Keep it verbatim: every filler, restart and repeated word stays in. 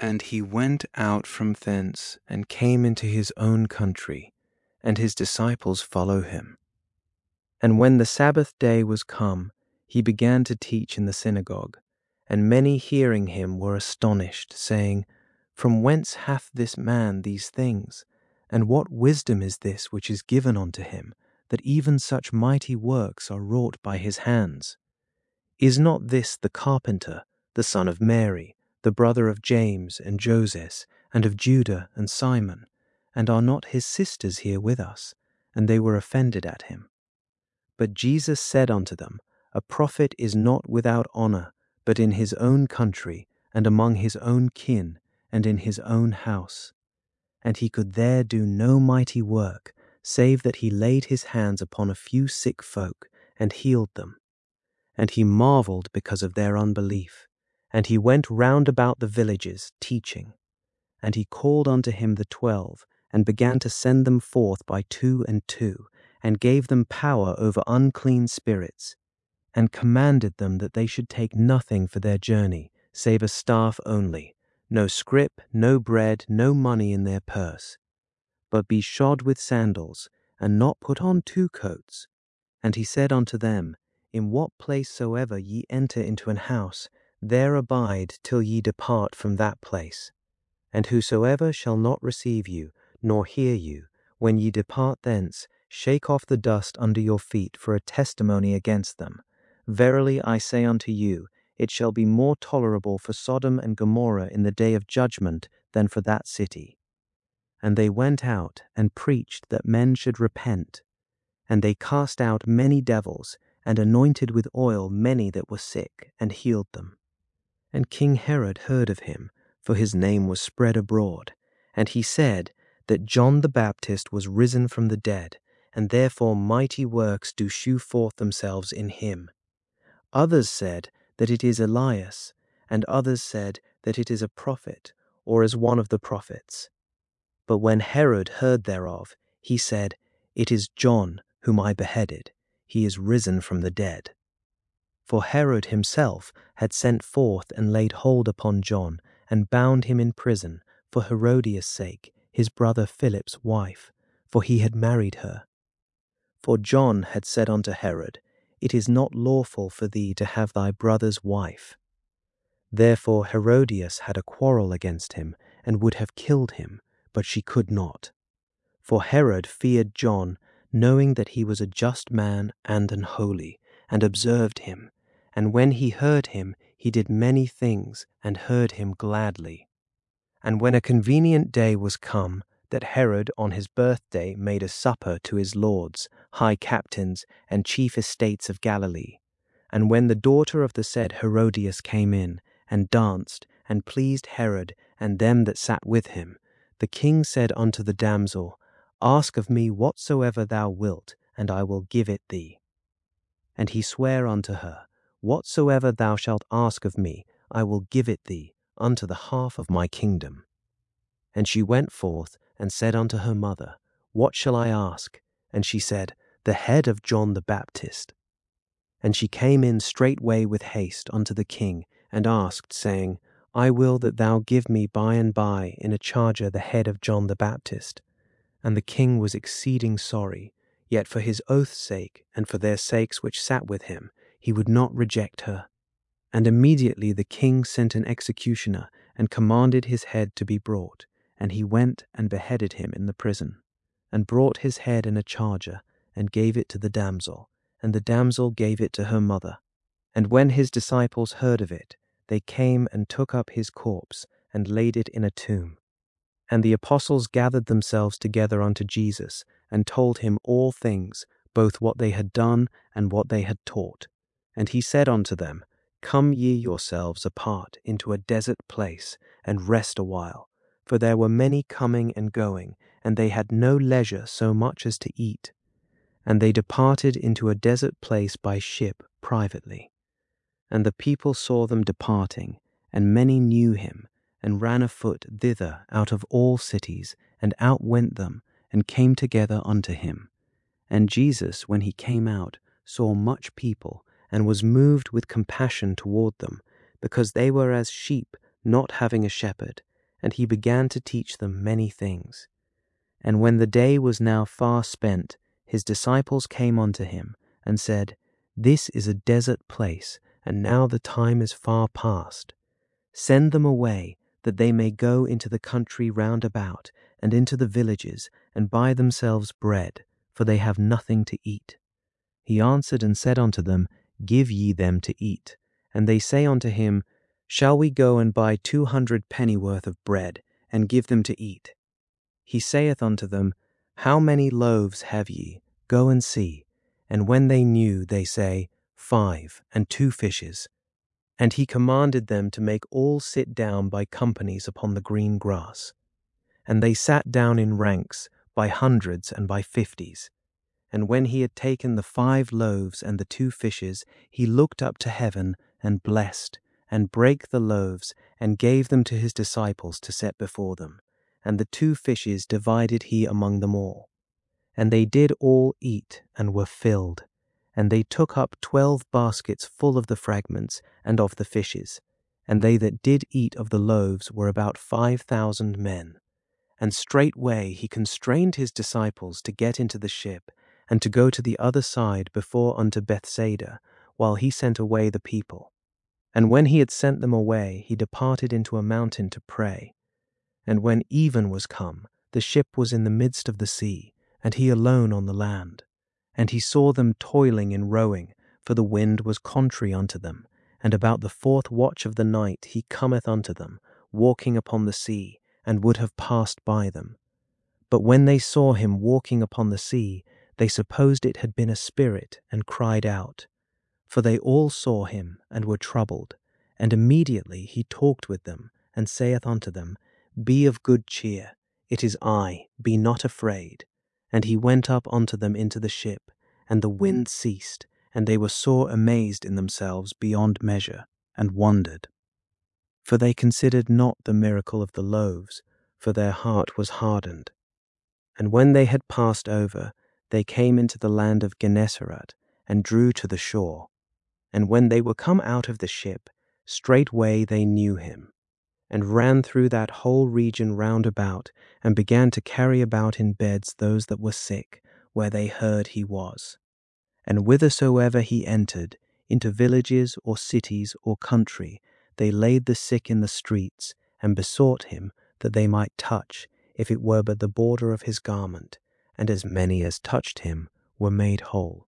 And he went out from thence, and came into his own country, and his disciples follow him. And when the Sabbath day was come, he began to teach in the synagogue. And many hearing him were astonished, saying, From whence hath this man these things? And what wisdom is this which is given unto him, that even such mighty works are wrought by his hands? Is not this the carpenter, the son of Mary, the brother of James and Joses, and of Judah and Simon? And are not his sisters here with us? And they were offended at him. But Jesus said unto them, A prophet is not without honor, but in his own country, and among his own kin, and in his own house. And he could there do no mighty work, save that he laid his hands upon a few sick folk, and healed them. And he marveled because of their unbelief. And he went round about the villages, teaching. And he called unto him the twelve, and began to send them forth by two and two, and gave them power over unclean spirits, and commanded them that they should take nothing for their journey, save a staff only, no scrip, no bread, no money in their purse, but be shod with sandals, and not put on two coats. And he said unto them, In what place soever ye enter into an house, there abide till ye depart from that place. And whosoever shall not receive you, nor hear you, when ye depart thence, shake off the dust under your feet for a testimony against them. Verily I say unto you, it shall be more tolerable for Sodom and Gomorrah in the day of judgment than for that city. And they went out and preached that men should repent. And they cast out many devils, and anointed with oil many that were sick, and healed them. And King Herod heard of him, for his name was spread abroad. And he said that John the Baptist was risen from the dead, and therefore mighty works do shew forth themselves in him. Others said that it is Elias, and others said that it is a prophet, or as one of the prophets. But when Herod heard thereof, he said, It is John, whom I beheaded. He is risen from the dead. For Herod himself had sent forth and laid hold upon John, and bound him in prison, for Herodias' sake, his brother Philip's wife, for he had married her. For John had said unto Herod, It is not lawful for thee to have thy brother's wife. Therefore Herodias had a quarrel against him, and would have killed him, but she could not. For Herod feared John, knowing that he was a just man and an holy, and observed him. And when he heard him, he did many things, and heard him gladly. And when a convenient day was come, that Herod on his birthday made a supper to his lords, high captains, and chief estates of Galilee. And when the daughter of the said Herodias came in, and danced, and pleased Herod and them that sat with him, the king said unto the damsel, Ask of me whatsoever thou wilt, and I will give it thee. And he sware unto her, Whatsoever thou shalt ask of me, I will give it thee, unto the half of my kingdom. And she went forth, and said unto her mother, What shall I ask? And she said, The head of John the Baptist. And she came in straightway with haste unto the king, and asked, saying, I will that thou give me by and by in a charger the head of John the Baptist. And the king was exceeding sorry, yet for his oath's sake, and for their sakes which sat with him, he would not reject her. And immediately the king sent an executioner, and commanded his head to be brought. And he went and beheaded him in the prison, and brought his head in a charger, and gave it to the damsel, and the damsel gave it to her mother. And when his disciples heard of it, they came and took up his corpse, and laid it in a tomb. And the apostles gathered themselves together unto Jesus, and told him all things, both what they had done and what they had taught. And he said unto them, Come ye yourselves apart into a desert place, and rest a while. For there were many coming and going, and they had no leisure so much as to eat. And they departed into a desert place by ship privately. And the people saw them departing, and many knew him, and ran afoot thither out of all cities, and outwent them, and came together unto him. And Jesus, when he came out, saw much people, and was moved with compassion toward them, because they were as sheep not having a shepherd, and he began to teach them many things. And when the day was now far spent, his disciples came unto him, and said, This is a desert place, and now the time is far past. Send them away, that they may go into the country round about, and into the villages, and buy themselves bread, for they have nothing to eat. He answered and said unto them, Give ye them to eat. And they say unto him, Shall we go and buy two hundred pennyworth of bread, and give them to eat? He saith unto them, How many loaves have ye? Go and see. And when they knew, they say, Five, and two fishes. And he commanded them to make all sit down by companies upon the green grass. And they sat down in ranks, by hundreds and by fifties. And when he had taken the five loaves and the two fishes, he looked up to heaven, and blessed, and brake the loaves, and gave them to his disciples to set before them. And the two fishes divided he among them all. And they did all eat, and were filled. And they took up twelve baskets full of the fragments, and of the fishes. And they that did eat of the loaves were about five thousand men. And straightway he constrained his disciples to get into the ship, and to go to the other side before unto Bethsaida, while he sent away the people. And when he had sent them away, he departed into a mountain to pray. And when even was come, the ship was in the midst of the sea, and he alone on the land. And he saw them toiling in rowing, for the wind was contrary unto them. And about the fourth watch of the night he cometh unto them, walking upon the sea, and would have passed by them. But when they saw him walking upon the sea, they supposed it had been a spirit, and cried out. For they all saw him, and were troubled. And immediately he talked with them, and saith unto them, Be of good cheer, it is I, be not afraid. And he went up unto them into the ship, and the wind ceased, and they were sore amazed in themselves beyond measure, and wondered. For they considered not the miracle of the loaves, for their heart was hardened. And when they had passed over, they came into the land of Gennesaret, and drew to the shore. And when they were come out of the ship, straightway they knew him, and ran through that whole region round about, and began to carry about in beds those that were sick, where they heard he was. And whithersoever he entered, into villages or cities or country, they laid the sick in the streets, and besought him that they might touch, if it were but the border of his garment, and as many as touched him were made whole.